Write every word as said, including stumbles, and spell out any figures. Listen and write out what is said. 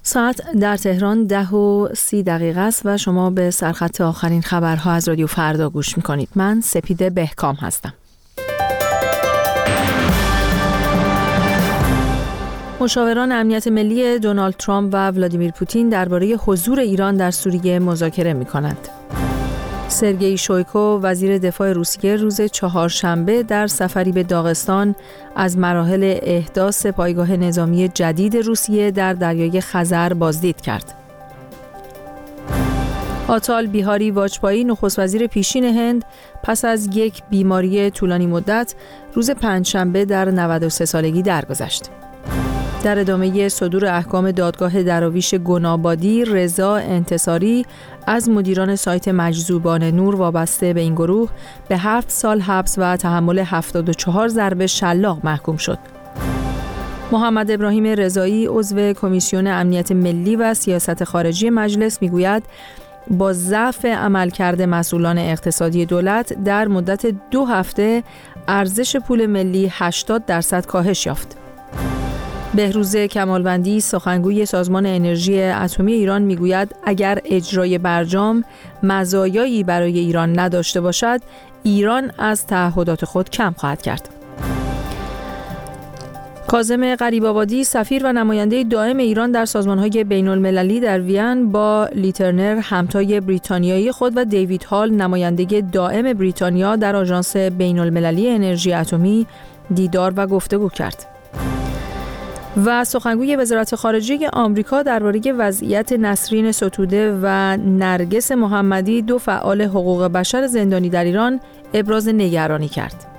ساعت در تهران ده و سی دقیقه است و شما به سرخط آخرین خبرها از رادیو فردا گوش میکنید. من سپیده بهکام هستم. مشاوران امنیت ملی دونالد ترامپ و ولادیمیر پوتین درباره حضور ایران در سوریه مذاکره میکنند. سرگئی شویکو وزیر دفاع روسیه روز چهارشنبه در سفری به داغستان از مراحل احداث پایگاه نظامی جدید روسیه در دریای خزر بازدید کرد. آتال بیهاری واجپایی نخست وزیر پیشین هند پس از یک بیماری طولانی مدت روز پنجشنبه در نود و سه سالگی درگذشت. در ادامه صدور احکام دادگاه دراویش گنابادی، رضا انتصاری از مدیران سایت مجذوبان نور وابسته به این گروه به هفت سال حبس و تحمل هفتاد و چهار ضرب شلاق محکوم شد. محمد ابراهیم رضایی عضو کمیسیون امنیت ملی و سیاست خارجی مجلس میگوید با ضعف عملکرد مسئولان اقتصادی دولت در مدت دو هفته ارزش پول ملی هشتاد درصد کاهش یافت. بهروز کمالوندی سخنگوی سازمان انرژی اتمی ایران میگوید اگر اجرای برجام مزایایی برای ایران نداشته باشد، ایران از تعهدات خود کم خواهد کرد. کاظم غریب‌آبادی سفیر و نماینده دائم ایران در سازمان‌های بین‌المللی در وین با لیترنر همتای بریتانیایی خود و دیوید هال نماینده دائم بریتانیا در آژانس بین‌المللی انرژی اتمی دیدار و گفتگو کرد. و سخنگوی وزارت خارجه آمریکا درباره وضعیت نسرین ستوده و نرگس محمدی دو فعال حقوق بشر زندانی در ایران ابراز نگرانی کرد.